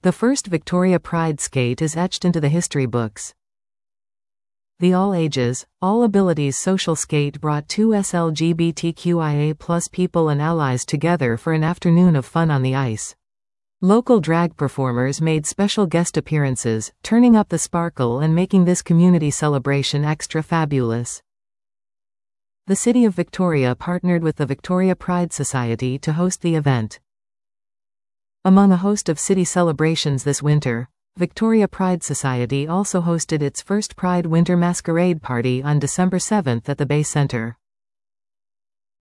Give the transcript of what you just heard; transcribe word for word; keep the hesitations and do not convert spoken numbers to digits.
The first Victoria Pride skate is etched into the history books. The All Ages, All Abilities social skate brought two L G B T Q I A plus people and allies together for an afternoon of fun on the ice. Local drag performers made special guest appearances, turning up the sparkle and making this community celebration extra fabulous. The City of Victoria partnered with the Victoria Pride Society to host the event. Among a host of city celebrations this winter, Victoria Pride Society also hosted its first Pride Winter Masquerade Party on December seventh at the Bay Centre.